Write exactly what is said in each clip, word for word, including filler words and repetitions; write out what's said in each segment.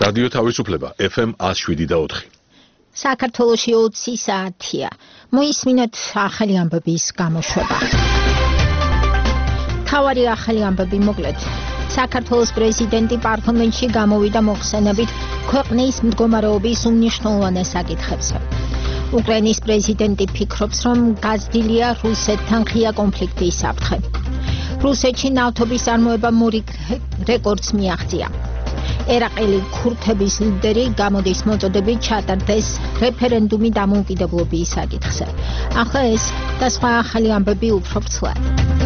რადიო თავისუფლება ეფ ემ one oh seven და four. საქართველოში ოცი საათია. მოისმინეთ ახალი ამბების გამოშვება. თავარი ახალი ამბები მოკლედ. საქართველოს პრეზიდენტი პარლამენტში გამოვიდა მოხსენებით ქვეყნის მდგომარეობის უმნიშვნელოვანეს საკითხებზე. უკრაინის პრეზიდენტი ფიქრობს, რომ გაზრდილია რუსეთთან ღია კონფლიქტის საფრთხე. რუსეთში ნავთობის წარმოება მორიგ რეკორდს მიაღწია. ერაყელი ქურთების ლიდერი გამოდის მოწოდებით ჩატარდეს რეფერენდუმი დამოუკიდებლობის საკითხზე. ახლა ეს და სხვა ახალი ამბები უფრო ვრცლად.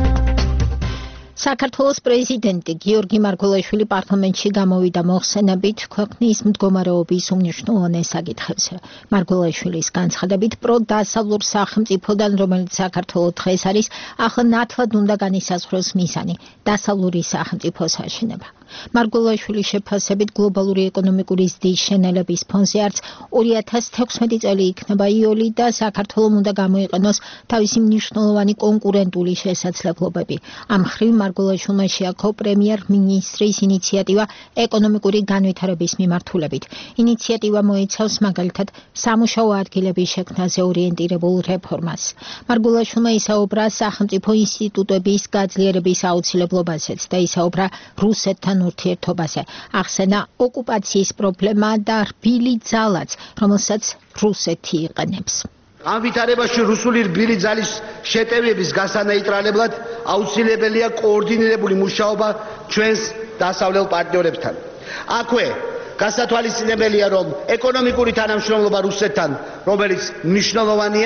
საქართველოს პრეზიდენტი გიორგი მარგველაშვილი პარლამენტში გამოვიდა მოხსენებით ქვეყნის მდგომარეობის უმნიშვნელოვანეს საკითხებზე. მარგველაშვილის განცხადებით, პროდასავლურ სახელმწიფოდან, რომელიც საქართველოს დღეს არის, ახლა ნათლად უნდა განისაზღვროს მიზანი დასავლური სახელმწიფოს აშენება. მარგველაშვილის შეფასებით გლობალური ეკონომიკური ზრდის შენელების ფონზე არც ორი ათას თექვსმეტი წელი იქნება იოლი და საქართველოს უნდა გამოიყენოს თავისი მნიშვნელოვანი კონკურენტული შესაძლებლობები. ამ მხრივ მარგველაშვილმა შეაქო პრემიერ-მინისტრის ინიციატივა ეკონომიკური განვითარების მიმართულებით. ინიციატივა მოიცავს მაგალითად სამუშაო ადგილების შექმნაზე ორიენტირებულ რეფორმას. მარგველაშვილმა ისაუბრა სახელმწიფო ინსტიტუტების გაძლიერების აუცილებლობაზეც და ისაუბრა რუსეთთან ურთიერთობაზე. ახსენა ოკუპაციის პრობლემა და რბილი ძალაც, რომელსაც რუსეთი იყენებს. განვითარებაში რუსული რბილი ძალის შეტევების გასანეიტრალებლად აუცილებელია კოორდინირებული მუშაობა ჩვენს დასავლელ პარტნიორებთან. აქვე გასათვალისწინებელია, რომ ეკონომიკური თანამშრომლობა რუსეთთან, რომელიც მნიშვნელოვანია,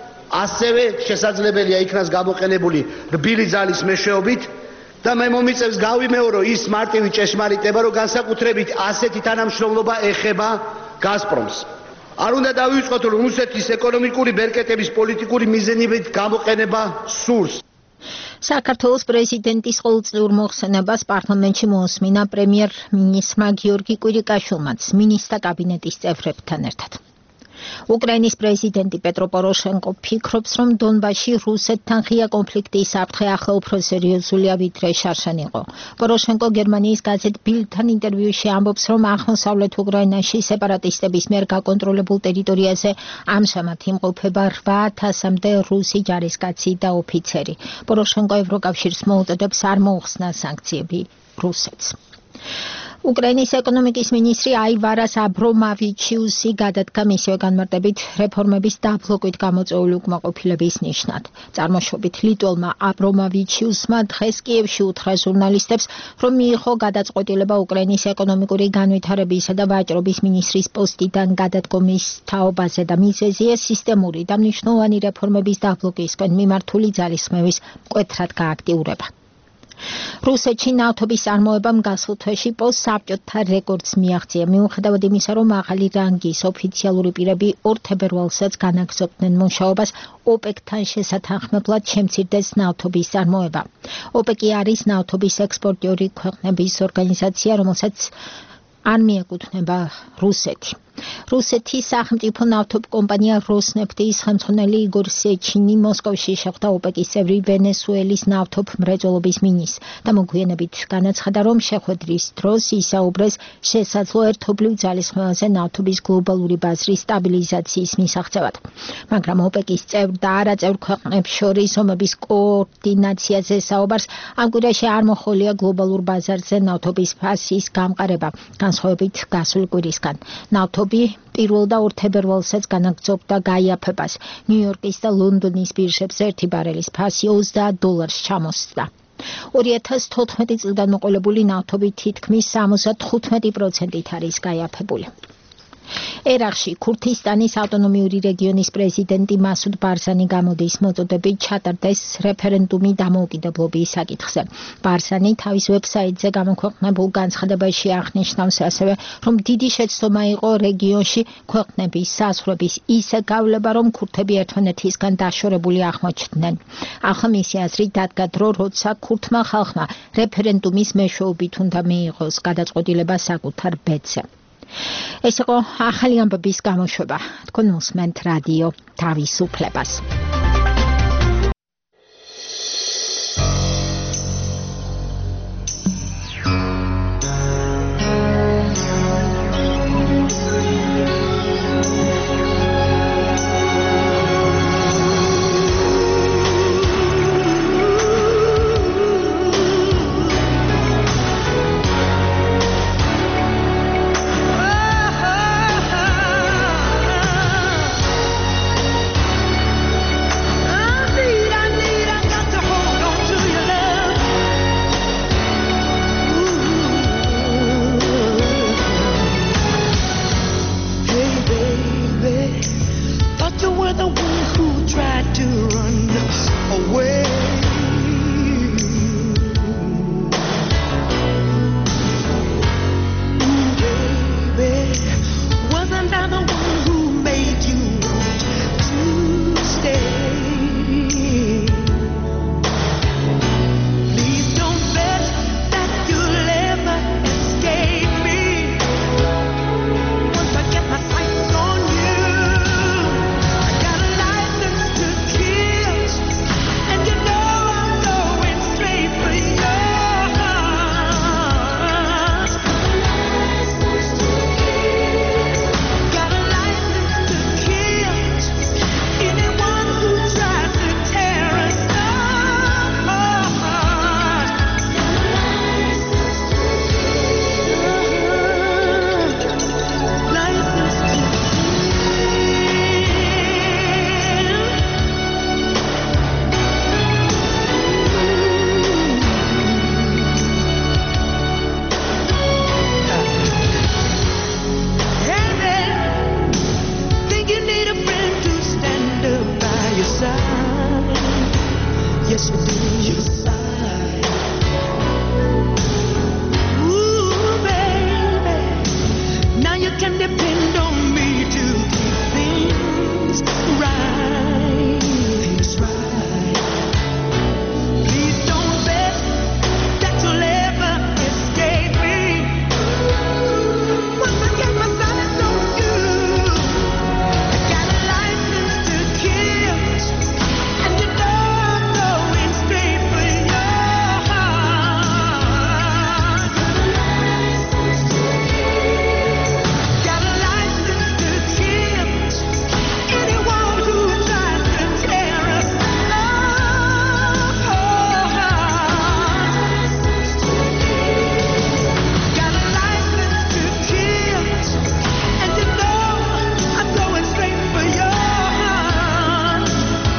ასევე შესაძლებელია იქნას გამოყენებული რბილი ძალის მეშვეობით და მე მომიწევს გავიმეორო ის მარტივი ჭეშმარიტება, რომ განსაკუთრებით ასეთი თანამშრომლობა ეხება გაზპრომს. არ უნდა დავიწყოთ, რომ რუსეთის ეკონომიკური ბერკეტების პოლიტიკური მიზნებით გამოყენება სურს. საქართველოს პრეზიდენტის ყოველწლიურ მოხსენებას პარლამენტში მოусმინა პრემიერ-მინისტრმა გიორგი კვირიკაშვილმაც მინისტრთა კაბინეტის წევრებთან ერთად. უკრაინის პრეზიდენტი პეტრო პოროშენკო ფიქრობს, რომ დონბასში რუსეთთან ღია კონფლიქტის საფრთხე ახლა უფრო სერიოზულია, ვიდრე შარშან იყო. პოროშენკო გერმანიის გაზეთ ბილდთან ინტერვიუში ამბობს, რომ აღმოსავლეთ უკრაინაში სეპარატისტების მიერ გაკონტროლებულ ტერიტორიაზე ამჟამად იმყოფება რვა ათასამდე რუსი ჯარისკაცი და ოფიცერი. პოროშენკო ევროკავშირს მოუწოდებს არ მოუხსნა სანქციები რუსეთს. უკრაინის ეკონომიკის მინისტრი აივარას აბრომავიჩიუსი გადადგა მისივე განმარტებით რეფორმების დაბლოკვით გამოწვეული უკმაყოფილების ნიშნად. წარმოშობით ლიტველმა აბრომავიჩიუსმა დღეს კიევში უთხრა ჟურნალისტებს, რომ მიიღო გადაწყვეტილება უკრაინის ეკონომიკური განვითარებისა და ვაჭრობის მინისტრის პოსტიდან გადადგომის თაობაზე და მიზეზია სისტემური და მნიშვნელოვანი რეფორმების დაბლოკისკენ მიმართული ძალისხმევის მკვეთრად გააქტიურება. რუსეთში ნავთობის წარმოებამ გასულ თვეში პოსტსაბჭოთა რეკორდს მიაღწია. მიუხედავად იმისა, რომ ახალი რანგის ოფიციალური პირები ორ თებერვალსაც განაგრძობდნენ მუშაობას, ოპეკთან შესათანხმებლად შემცირდეს ნავთობის წარმოება. ოპეკი არის ნავთობის ექსპორტიორი ქვეყნების ორგანიზაცია, რომელსაც არ მიეკუთვნება რუსეთი. რუსეთის სახელმწიფო ნავთობკომპანია როსნეფტის ხელმძღვანელი იგორ სეჩინი მოსკოვში შეხვდა ოპეკის წევრი ვენესუელის ნავთობ მრეწველობის მინისტრს და მოგვიანებით განაცხადა, რომ შეხვედრის დროს ისაუბრეს შესაძლო ერთობლივ ძალისხმევაზე ნავთობის გლობალური ბაზრის სტაბილიზაციის მისაღწევად. მაგრამ ოპეკის წევრ და არაწევრ ქვეყნებს შორის ომების კოორდინაციაზე საუბარს ამ კვირაში არ მოხოლია გლობალურ ბაზარზე ნავთობის ფასის გამყარება, განსხვავებით გასული კვირისგან. ნავთობი პირველ და ორ თებერვალსაც განაგრძობდა გაიაფებას. ნიუ-იორკის და ლონდონის ბირჟებზე ერთი ბარელის ფასი ოცდაათ დოლარს ჩამოსცდა. ორი ათას თოთხმეტი წლიდან მოყოლებული ნავთობი თითქმის სამოცდათხუთმეტი პროცენტით არის გაიაფებული. ერაყში ქურთისტანის ავტონომიური რეგიონის პრეზიდენტი მასუდ ბარზანი გამოდის მოწოდებით ჩატარდეს რეფერენდუმი დამოუკიდებლობის საკითხზე. ბარზანი თავის ვებსაიტზე გამოქვეყნებულ განცხადებაში აღნიშნავს ასევე, რომ დიდი შეცდომა იყო რეგიონში ქვეყნების საზღვრების ისე გავლება, რომ ქურთები ერთმანეთისგან დაშორებული აღმოჩნდნენ. ახლა მისი აზრით დადგა დრო, როცა ქურთმა ხალხმა რეფერენდუმის მეშვეობით უნდა მიიღოს გადაწყვეტილება საკუთარ ბედზე. ეს იყო ახალი ამბების გამოშვება. თქვენ უსმენთ რადიო თავისუფლებას. Yes, you do. You sigh. Ooh, baby. Now you can depend on me to keep things right. Things right. Please don't bet that you'll ever escape me. Once I get my sights on you, I got a license to kill, and you know I'm going straight for your heart. Got a license to kill anyone who tries to tear us apart. Got a license to kill, and you know I'm going straight for your heart.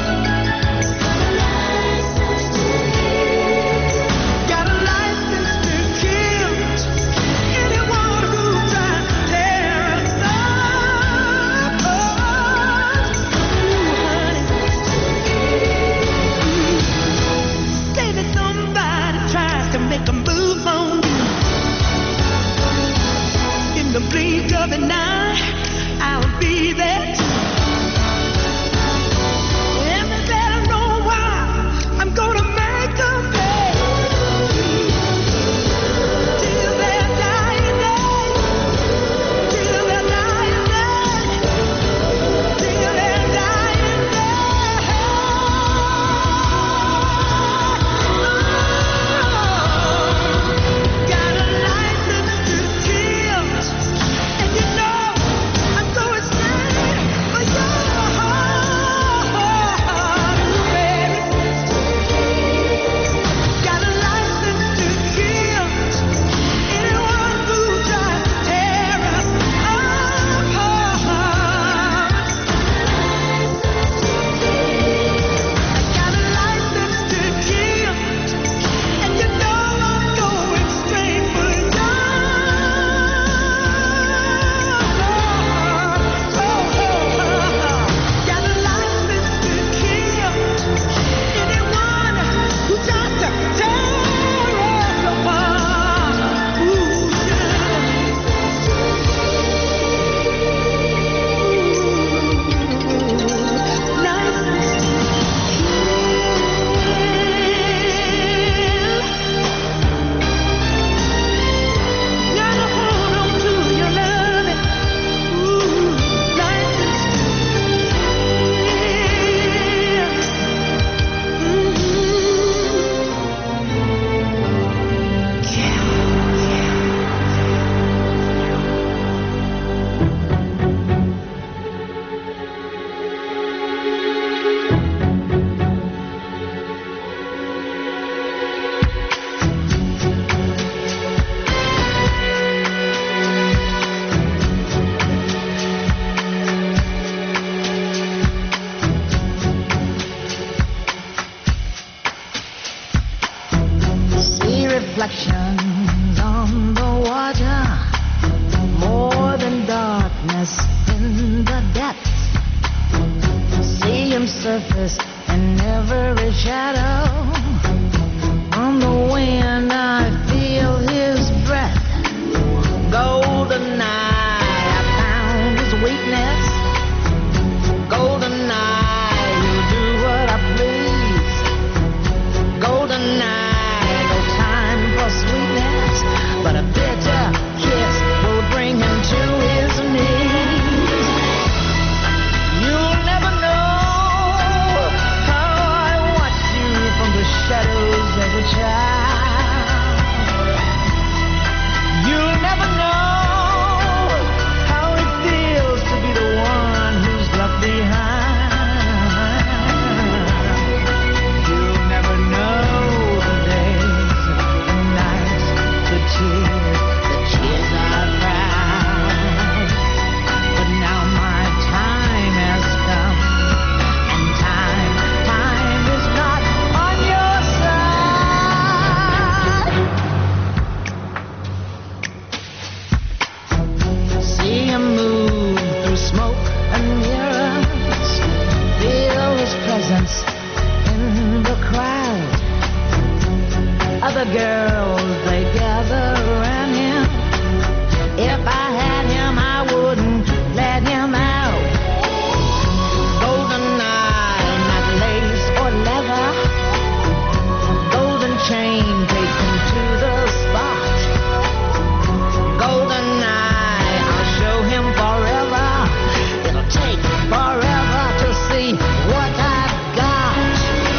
Got a license to kill anyone who tries to tear us apart. Say that somebody tries to make a move on you. In the blink of an eye, I'll be there too. And they better know why I'm gonna make them pay. Till their dying day. Till their dying day. Till their dying day. Got a license to kill, and you know I'm going straight for your heart, baby. Got a license to kill anyone who tries to tear us apart. I got a license to kill, and you know I'm going straight for your heart. Got a license to kill anyone who tries to tear us apart. Ooh, license to kill. Gotta hold on to your loving. Ooh, license to see reflections on the water, more than darkness in the depths. See him surface in every shadow. On the wind I feel his breath. Golden eye, I found his weakness. Golden eye, he'll do what I please. Golden eye, no time for sweetness, but a bitter kiss will bring him to his knees. You'll never know how I watch you the girls, they gather around him. If I had him, I wouldn't let him out. Golden eye, not lace or leather. Golden chain, take him to the spot. Golden eye, I'll show him forever. It'll take forever to see what I've got.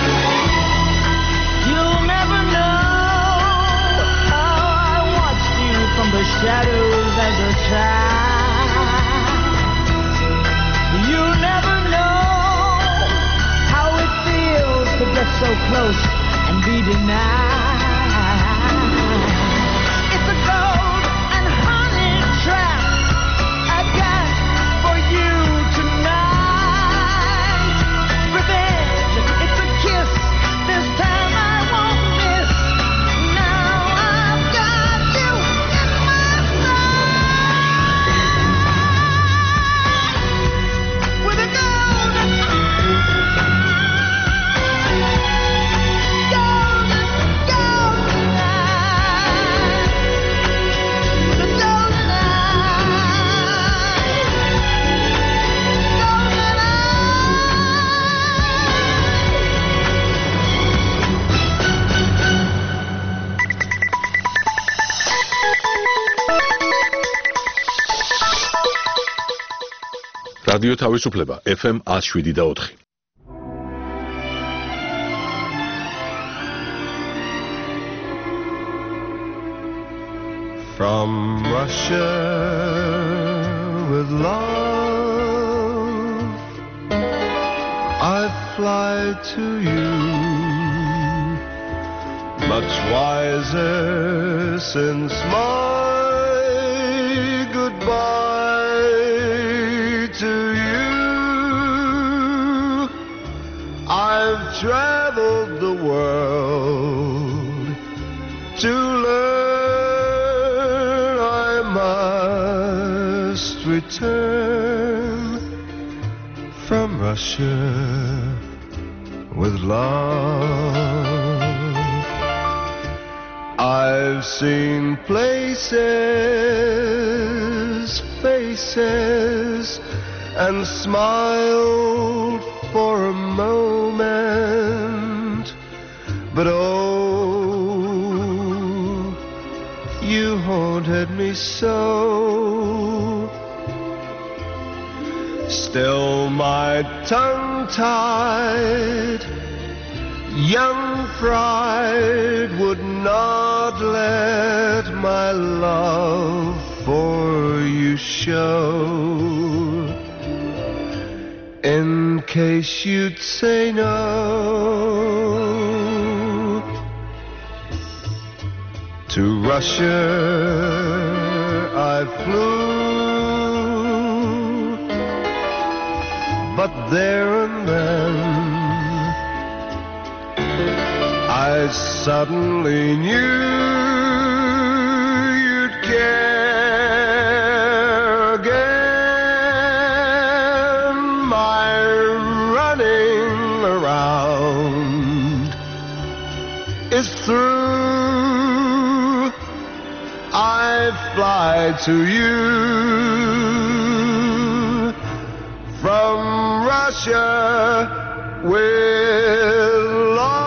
You'll never know how I watched you from the shadows as a child. You'll never know how it feels to get so close and be denied. It's a gold and honey trap I've got for you tonight. Revenge, it's a kiss. This time I won't miss. Now I've got you in my sight. With a golden, golden, golden eye. With a golden eye. Golden რადიო თავისუფლება ეფ ემ one oh seven და four. From Russia with love, I fly to you, much wiser since my goodbye to you. I've traveled the world to learn I must return from Russia with love. I've seen places, faces, and smiled for a moment, but oh, you haunted me so. Still my tongue-tied young pride would not let my love for you show, in case you'd say no. To Russia I flew, but there and then I suddenly knew you'd care again. My running around is through. I fly to you from Russia with love.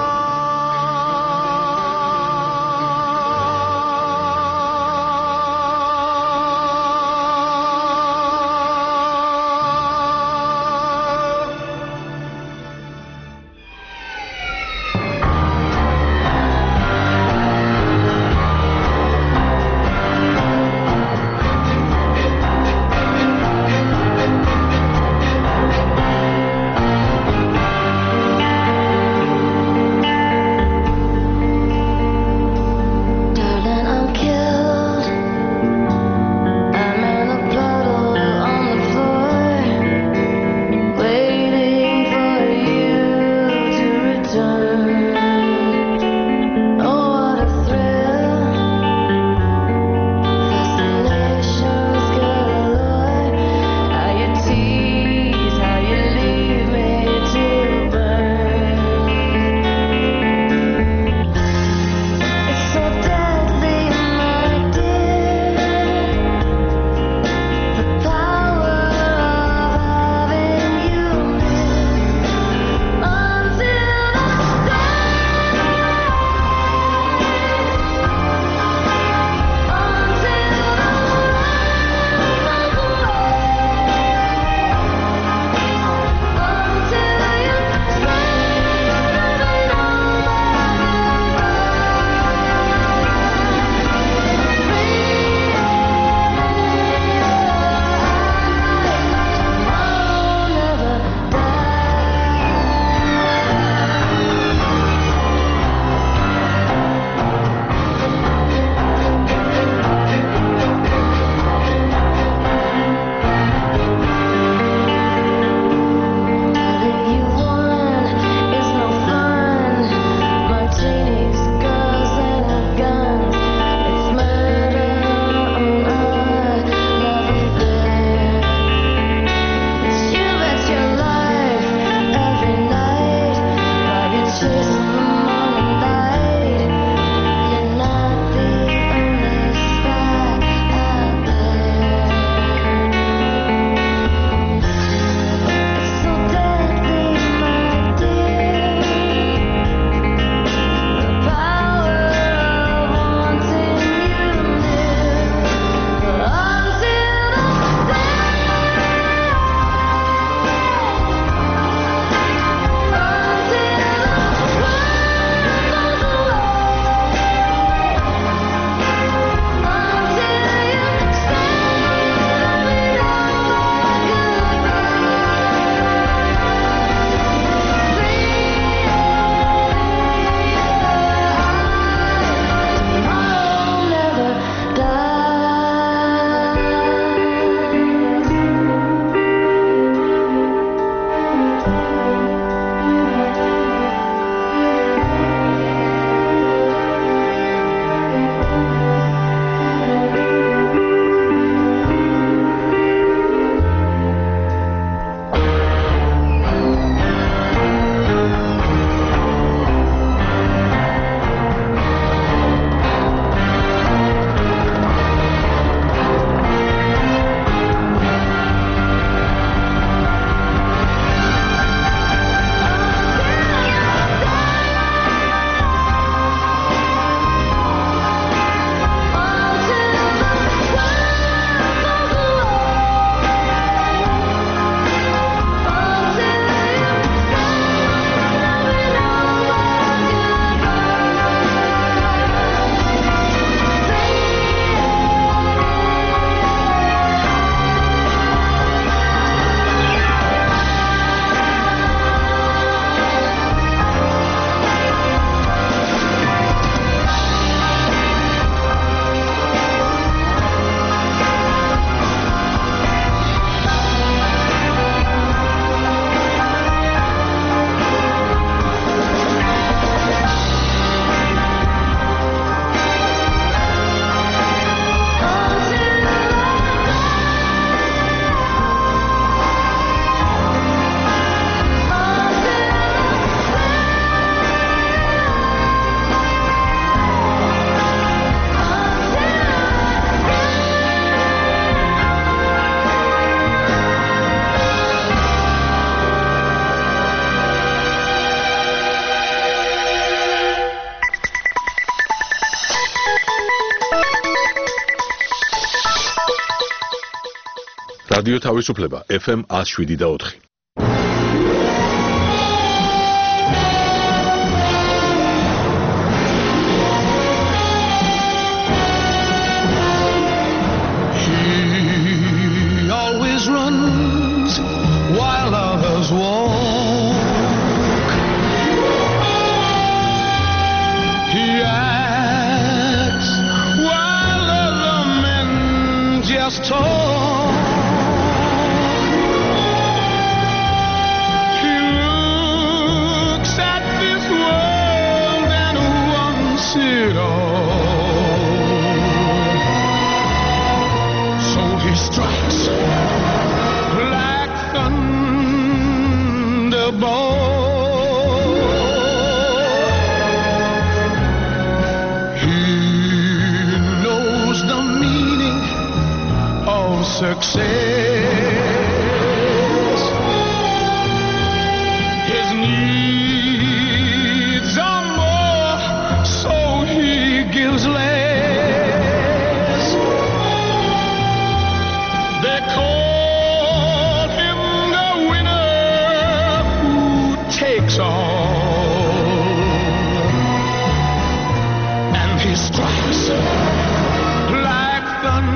რადიო თავისუფლება ეფ ემ one oh seven და four. He always runs while others walk. He acts while other men just talk. He looks at this world and wants it all. So he strikes like thunderbolt. He knows the meaning of success. His needs are more, so he gives less. They call him the winner who takes all, and he strikes like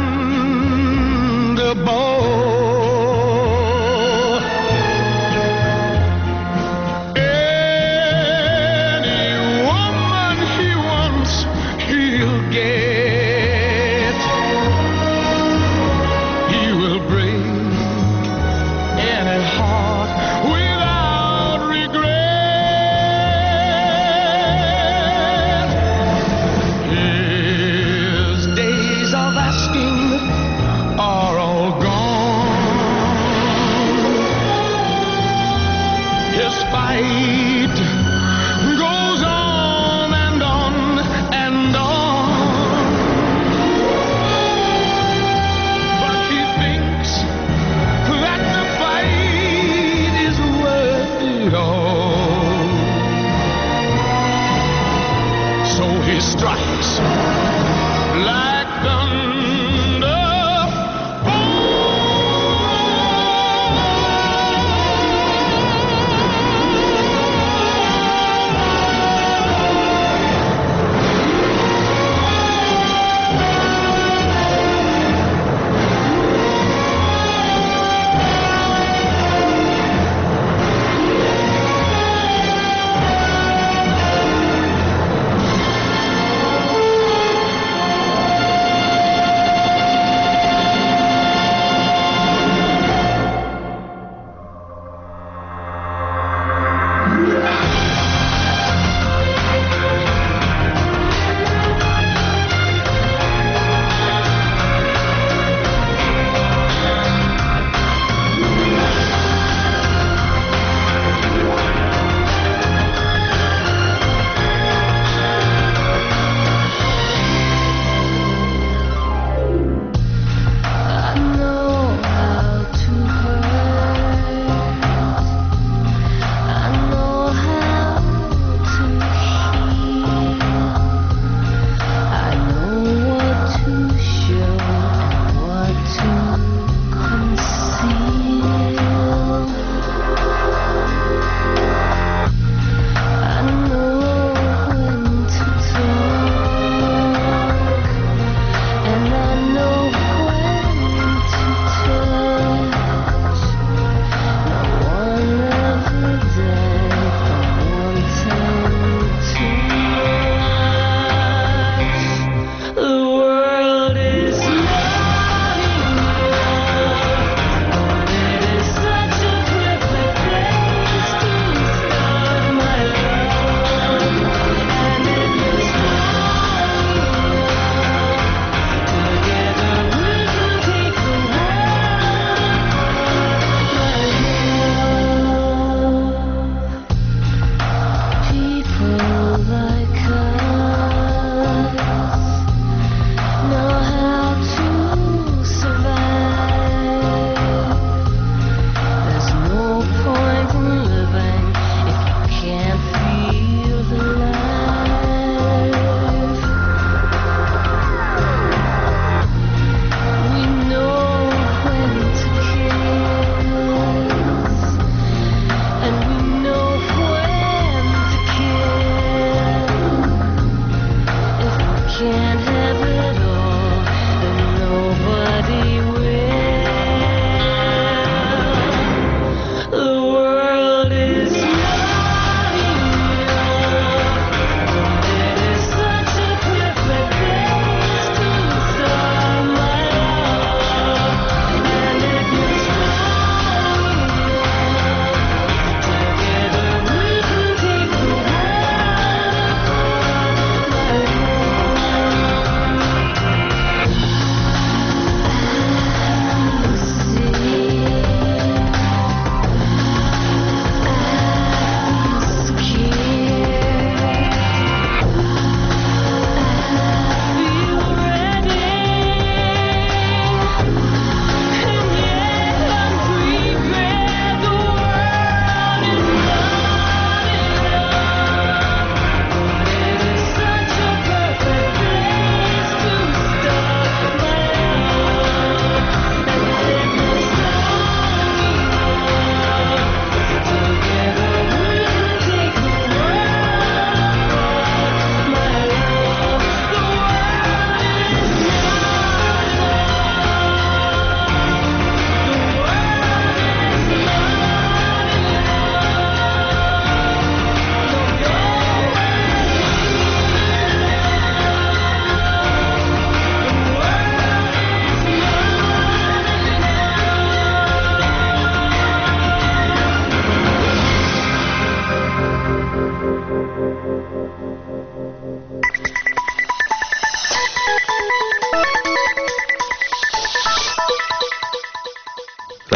thunderbolt. Any woman he wants, he'll get. He will break any heart without regret. His days of asking are all gone. His fight goes on and on and on. But he thinks that the fight is worth it all. So he strikes like thunder.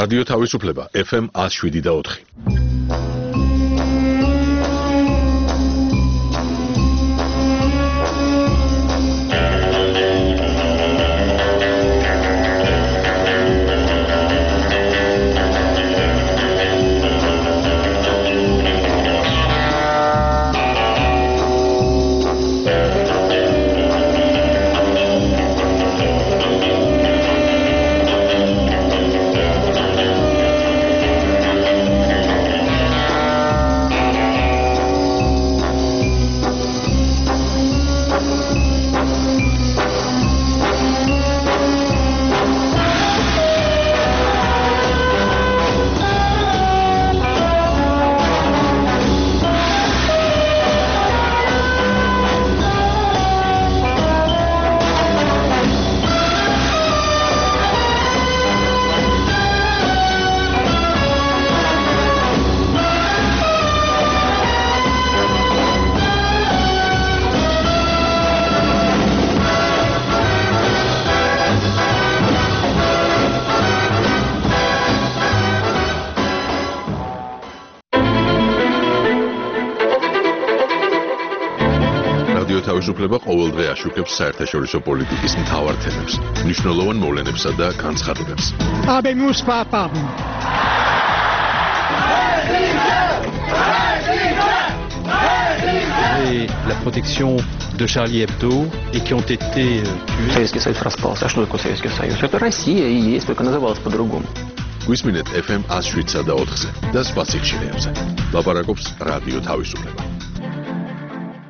რადიო თავისუფლება ეფ ემ one oh seven და four. თავისუფლება ყოველდღე აშუქებს საერთაშორისო პოლიტიკის მთავარ თემებს, მნიშვნელოვან მოვლენებსა და განცხადებებს. Habemus papam. Et la protection de Charlie Hebdo et qui ont été tués. Советский Союз распался. А что такое Советский Союз? Это Россия и есть, только называлась по-другому. გვისმინეთ ეფ ემ one oh seven და four-ზე და სხვა სიჩქარეებზე. ლაპარაკობს რადიო თავისუფლება.